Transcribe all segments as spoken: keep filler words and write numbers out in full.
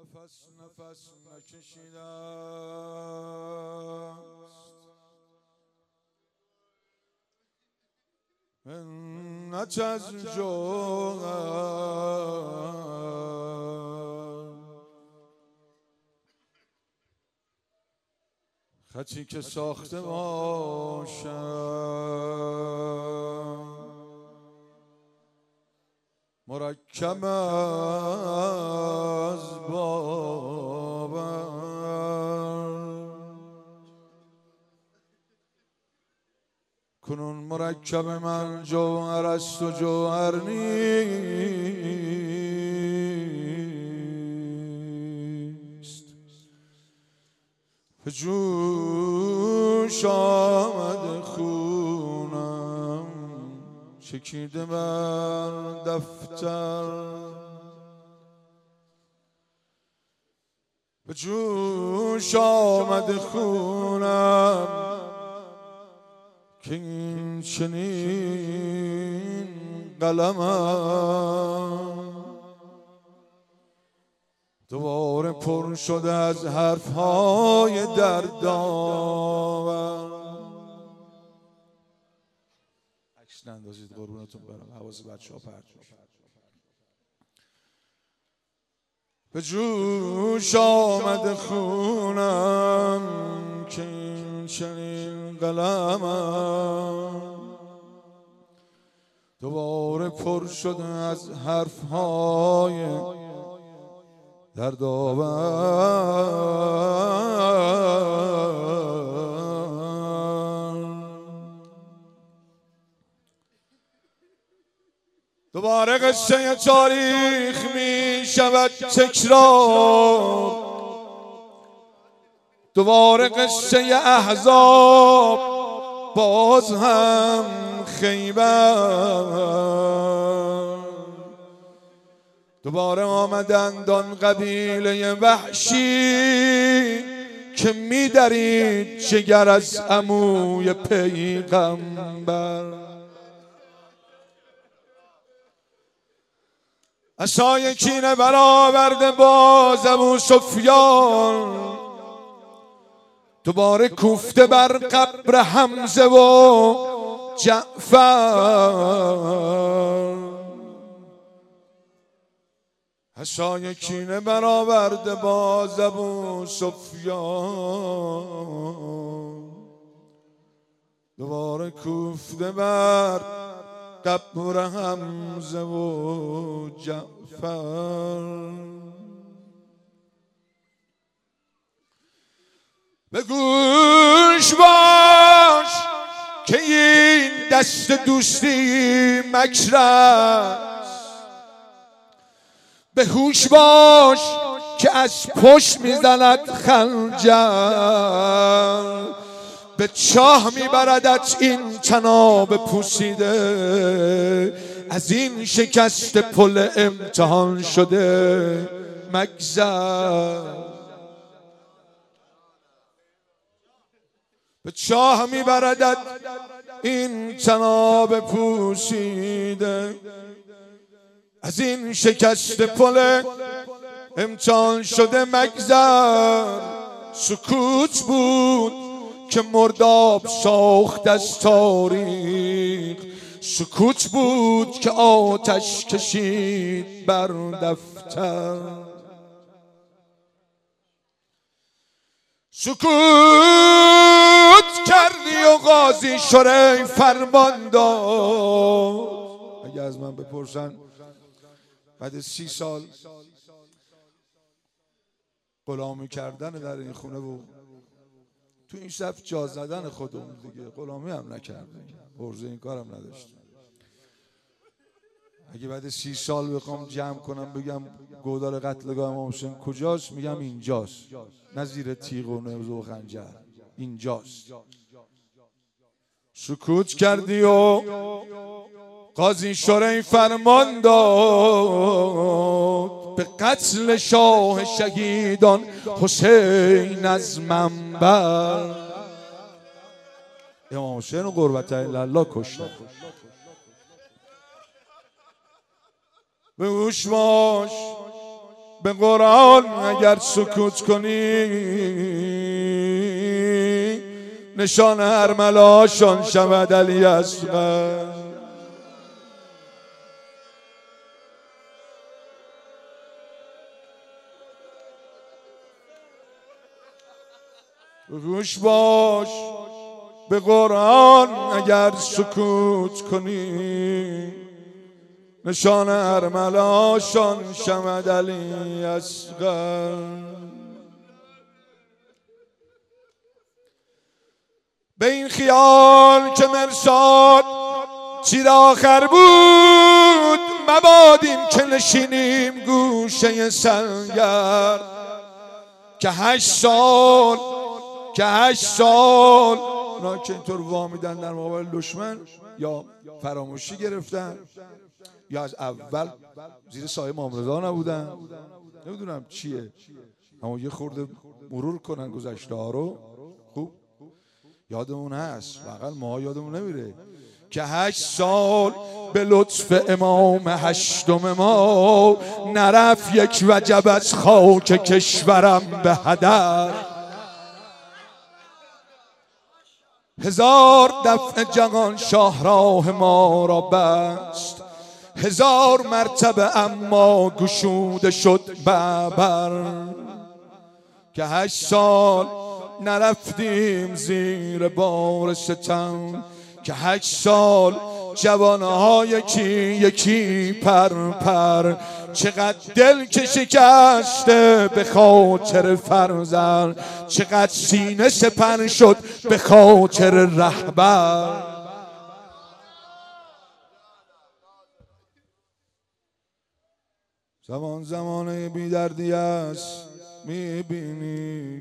نفس نفس نکشیده است منت از جوهر خطی که ساخته باشد مرکب از باور کنون مرکب من جوهر است و جوهر نیست به جوش آمد خونم چکیده بر دفتر به جوش آمد خونم که این چنین قلمم دوباره پر شده از حرفهای دردآور. عکس نندازید قربونتون برم، حواس بچه‌ها پرت میشه. به جوش آمد خونم که این چنین قلمم دوباره پر شده از حرفهای دردآور. دوباره قصه تاریخ می شود تکرار، دوباره قصه احزاب باز هم خیبر. دوباره آمدند آن قبیله وحشی که می درید جگر از عموی پیغمبر. عصای کینه برآورده باز ابو سفیان دوباره کوفته بر قبر حمزه و جعفر. عصای کینه برآورده باز ابو سفیان دوباره کوفته بر قبر حمزه و جعفر. به گوش باش که این دست دوستی مکر است، به هوش باش که از پشت میزند خنجر، به چاه میبردت این طناب پوسیده، از این شکست پل امتحان شده مگذر. به چاه میبردت این طناب پوسیده، از این شکست پل امتحان شده مگذر. سکوت بود که مرداب ساخت از تاریخ، سکوت بود که آتش کشید بر دفتر. سکوت کردی و قاضی شرح فرمان داد. اگه از من بپرسن بعد سی سال غلامی کردن در این خونه بود، تو این صف جا زدن خودمون دیگه، غلامی هم نکردیم، عرضه این کارم نداشتیم. اگه بعد سی سال بخوام جمع کنم بگم گودال قتلگاه امام حسین کجاست، میگم اینجاست، نه زیر تیغ و نوزه و خنجر، اینجاست. سکوت کردی و قاضی شرح فرمان داد به قتل شاه شهیدان حسین از منبر. امام حسین و قربت الله کشتن. به هوش باش به قرآن اگر سکوت کنی نشان ارملاشان شود علی اصغر. گوش باش به قرآن اگر سکوت کنی نشان ارملاشان شود علی اصغر. به این خیال که مرصاد چیر آخر بود مبادیم که نشینیم گوشه سنگر که هشت سال که هشت سال اونا که اینطور وامیدن در مقابل دشمن یا فراموشی گرفتن یا از اول زیر سایه مامرضا نبودن، نمیدونم چیه، اما یه خورده مرور کنن گذشته ها رو خوب یادمون هست، واقعا ما یادمون نمیره که هشت سال به لطف امام هشتم ما نرفت یک وجب از خاک کشورم به هدر. هزار دفع جهان شاهراه ما را بست، هزار مرتبه اما گشوده شد ببر که هشت سال نرفتیم زیر بار ستم که هشت سال جوانهای یکی یکی پر پر چقدر دل که شکسته به خاطر فرزند، چقدر سینه سپر شد به خاطر رهبر. زمان زمانه بی دردی است میبینی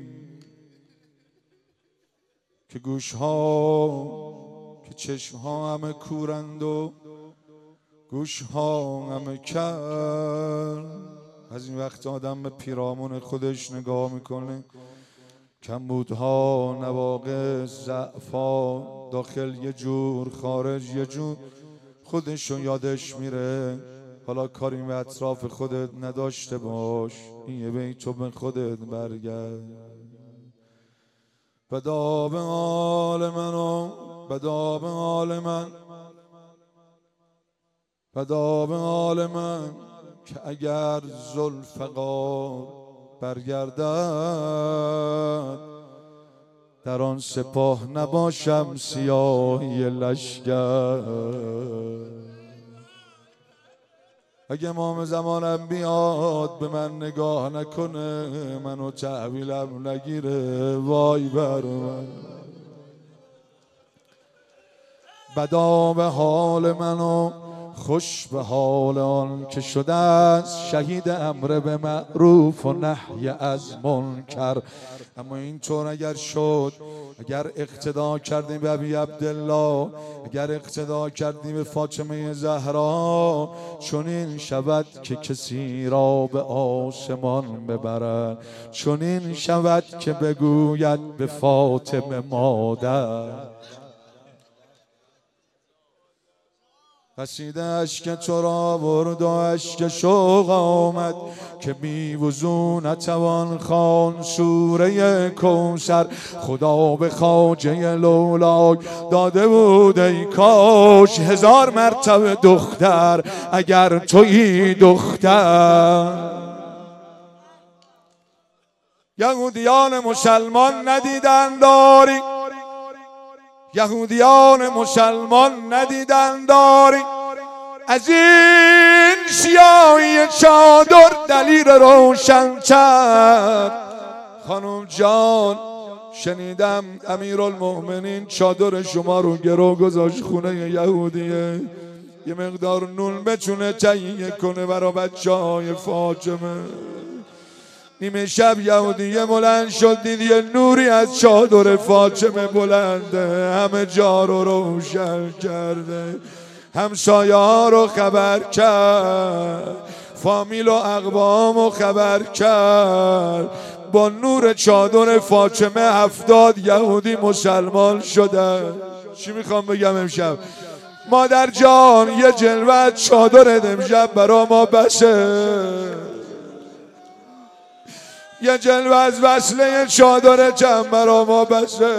که گوش ها که چشم ها همه کورند و گوش ها همه کر. از این وقت آدم به پیرامون خودش نگاه میکنه، کمبودها، نواقص، ضعفا، داخل یه جور خارج یه جور، خودشو یادش میره. حالا کاری به اطراف خودت نداشته باش، این یه بیتو به خودت برگرد. بدا به حال منو بدا به حال من بدا به حال من که اگر ذوالفقار برگردد در آن سپاه نباشم سیاهی لشگر. اگه امام زمانم بیاد به من نگاه نکنه منو تحویلم نگیره وای بر من. بدا به حال منو خوش به حال آن که شده است شهید امر به معروف و نهی از منکر. اما اینطور اگر شد، اگر اقتدا کردیم به ابی عبدالله، اگر اقتدا کردیم به فاطمه زهرا، چنین شود که کسی را به آسمان ببرد، چنین شود که بگوید به فاطمه مادر. قصیده اشک تو را برد و اشک شوق آمد که بی وضو نتوان خوان سوره کوثر. خدا به خواجه لولاک داده بود ای کاش هزار مرتبه دختر اگر تویی دختر. یهودیان مسلمان ندیدن داری، یهودیان مسلمان ندیدن داری، از این سیاهی چادر دلیل روشن کرد. خانم جان شنیدم امیرالمؤمنین چادر شما رو گرو گذاشت خونه یهودیه، یه مقدار نون بتونه تهیه کنه برای بچه‌های فاطمه. نیمه شب یهودیه بلند شد، دید یه نوری از چادر فاطمه بلنده، همه جا رو روشن کرده، همسایه ها رو خبر کرد، فامیل و اقوام رو خبر کرد. با نور چادر فاطمه هفتاد یهودی مسلمان شدن. چی میخوام بگم امشب؟ مادر جان یه جلوه چادر امشب برا ما بسه. یه جلوه از وصله چادر چند برا ما بسه.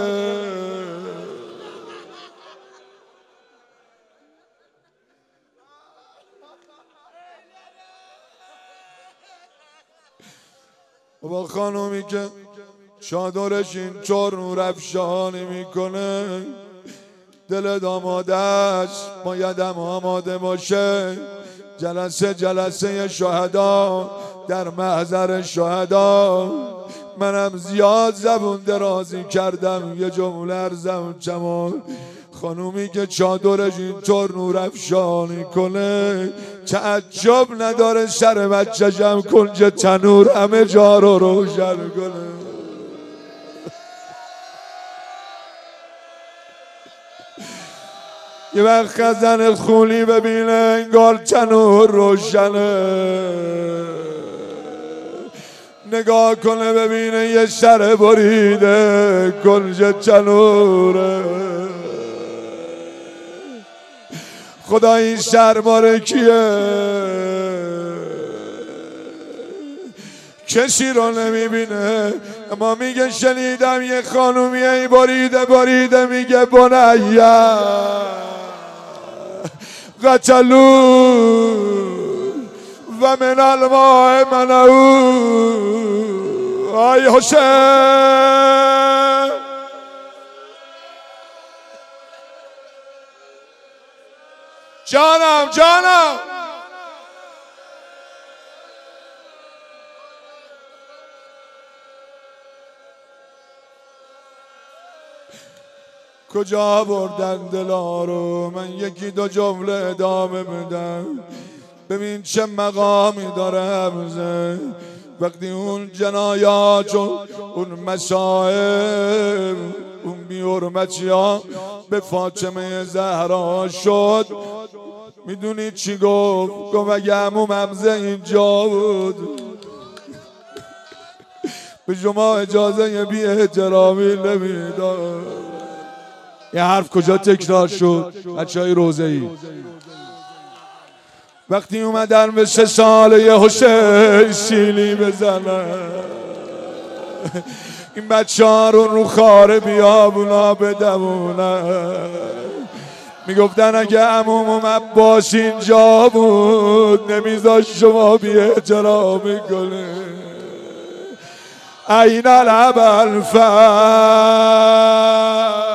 با خانومی که چادرش اینطور نور افشانی میکنه، دل دامادش بایدم آماده باشه. جلسه جلسه شهدا در محضر شهدا، منم زیاد زبون درازی کردم، یه جمله ارزم چمان. خانومی که چادرش اینطور نور افشانی کنه، تعجب نداره سر بچه‌شم کنج تنور همه جا رو روشن کنه. یه وقت خزن خولی ببینه انگار تنور روشنه، نگاه کنه ببینه یه سر بریده کنج تنوره. خدا این سر ماره کیه؟ کسی رو نمیبینه، اما میگه شنیدم یه خانومیه ای بریده بریده، میگه بنیه قتلو و من الماء منعو. آی حسین جانم جانم، کجا بردن دلا رو؟ من یکی دو جمله ادامه بدم. ببین چه مقامی داره حمزه وقتی اون جنایات و اون مصائب، اون بی حرمتی ها به فاطمه زهرا شد. میدونی چی گفت؟ گفت اگه عموم حمزه اینجا بود به شما اجازه بی احترامی نمیداد. یه حرف کجا تکرار شد؟ بچه های روزه ای وقتی اومدن به سه ساله یه حسین سیلی بزنن، این بچه ها رو رو خاره بیابونا بدمونن. میگفتن اگه عموم عباس اینجا بود نمیذاش شما بی احترامی کنه. این الابل فر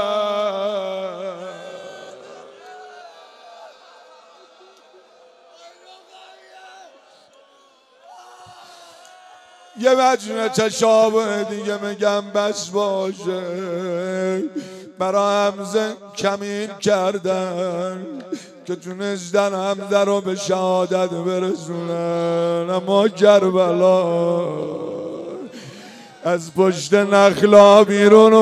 یه وجه تشابه دیگه میگم بس باشه. برا حمزه کمین کردن که تونستن حمزه رو به شهادت برسونن، اما کربلا از پشت نخلا بیرون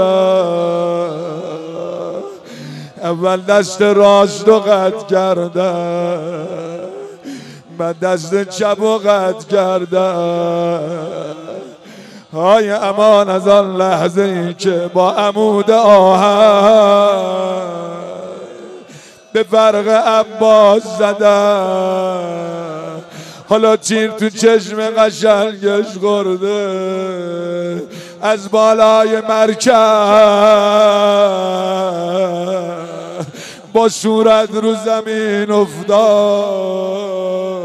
اومدن. اول دست راست رو قطع کردن، بعد دست چپ رو قطع کردن. های امان از آن لحظه ای که با عمود آهن به فرق عباس زدن. حالا تیر تو چشم قشنگش خورده، از بالای مرکب با صورت رو زمین افتاد.